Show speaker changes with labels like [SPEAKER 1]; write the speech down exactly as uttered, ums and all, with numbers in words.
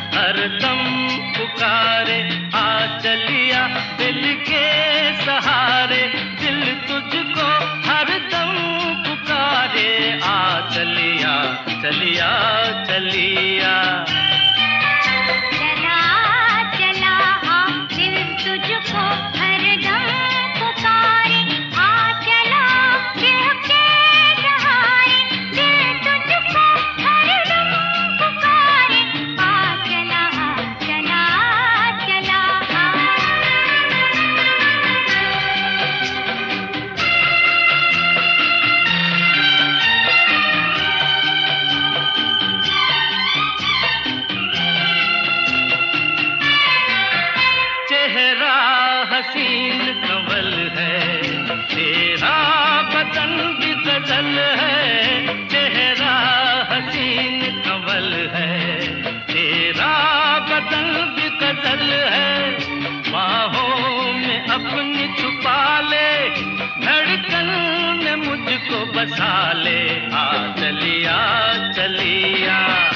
[SPEAKER 1] हरदम पुकारे आ चलिया दिल के सहारे, दिल तुझको हरदम पुकारे आ चलिया चलिया चलिया। चेहरा हसीन कंवल है, तेरा बदन भी गजल है। चेहरा हसीन कंवल है, तेरा बदन भी गजल है। बाहों में अपनी छुपा ले, धड़कन में मुझको बसा ले आ चलिया चलिया।